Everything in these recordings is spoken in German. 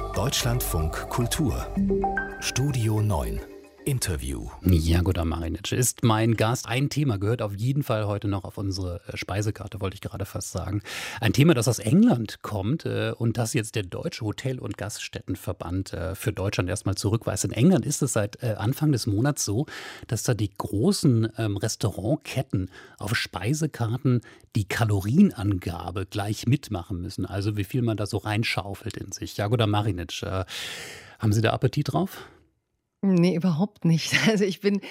Deutschlandfunk Kultur Studio 9 Interview. Jagoda Marinic ist mein Gast. Ein Thema gehört auf jeden Fall heute noch auf unsere Speisekarte, wollte ich gerade fast sagen. Ein Thema, das aus England kommt und das jetzt der Deutsche Hotel- und Gaststättenverband für Deutschland erstmal zurückweist. In England ist es seit Anfang des Monats so, dass da die großen Restaurantketten auf Speisekarten die Kalorienangabe gleich mitmachen müssen. Also wie viel man da so reinschaufelt in sich. Jagoda Marinic, haben Sie da Appetit drauf? Ne, überhaupt nicht. Also, ich bin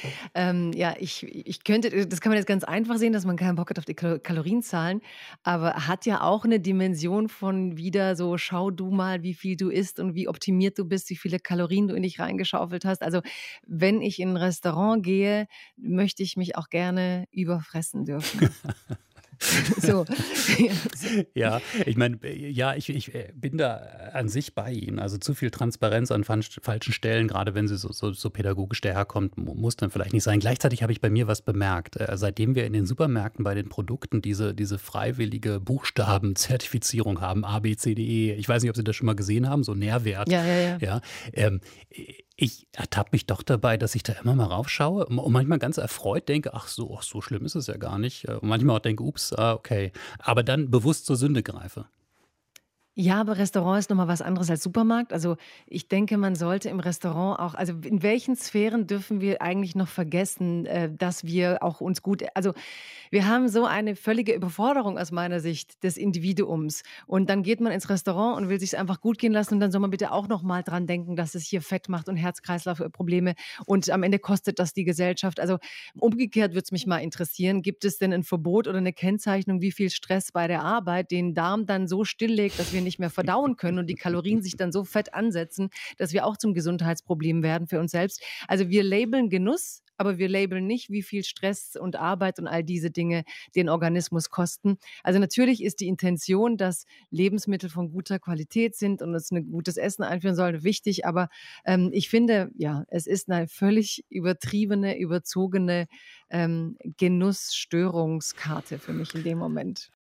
ich könnte das kann man jetzt ganz einfach sehen, dass man keinen Bock hat auf die Kalorienzahlen, aber hat ja auch eine Dimension von wieder so: „Schau du mal, wie viel du isst und wie optimiert du bist, wie viele Kalorien du in dich reingeschaufelt hast.“ Also, wenn ich in 'n Restaurant gehe, möchte ich mich auch gerne überfressen dürfen. So. Ja, so. Ja, ich meine, ja, ich bin da an sich bei Ihnen. Also zu viel Transparenz an falschen Stellen, gerade wenn sie so pädagogisch daherkommt, muss dann vielleicht nicht sein. Gleichzeitig habe ich bei mir was bemerkt. Seitdem wir in den Supermärkten bei den Produkten diese freiwillige Buchstabenzertifizierung haben, A, B, C, D, E. Ich weiß nicht, ob Sie das schon mal gesehen haben, so Nährwert. Ja, ja, ja. Ja, ähm, ich ertappe mich doch dabei, dass ich da immer mal raufschaue und manchmal ganz erfreut denke, ach so schlimm ist es ja gar nicht. Und manchmal auch denke, ups, okay. Aber dann bewusst zur Sünde greife. Ja, aber Restaurant ist noch mal was anderes als Supermarkt. Also, ich denke, man sollte im Restaurant auch in welchen Sphären dürfen wir eigentlich noch vergessen, dass wir auch uns gut wir haben so eine völlige Überforderung aus meiner Sicht des Individuums. Und dann geht man ins Restaurant und will sich's einfach gut gehen lassen und dann soll man bitte auch noch mal dran denken, dass es hier Fett macht und Herz-Kreislauf-Probleme und am Ende kostet das die Gesellschaft. Also, umgekehrt würde es mich mal interessieren, gibt es denn ein Verbot oder eine Kennzeichnung, wie viel Stress bei der Arbeit den Darm dann so stilllegt, dass wir nicht mehr verdauen können und die Kalorien sich dann so fett ansetzen, dass wir auch zum Gesundheitsproblem werden für uns selbst. Also wir labeln Genuss, aber wir labeln nicht, wie viel Stress und Arbeit und all diese Dinge den Organismus kosten. Also natürlich ist die Intention, dass Lebensmittel von guter Qualität sind und uns ein gutes Essen einführen sollen, wichtig. Aber ich finde, ja, es ist eine völlig übertriebene, überzogene Genussstörungskarte für mich in dem Moment.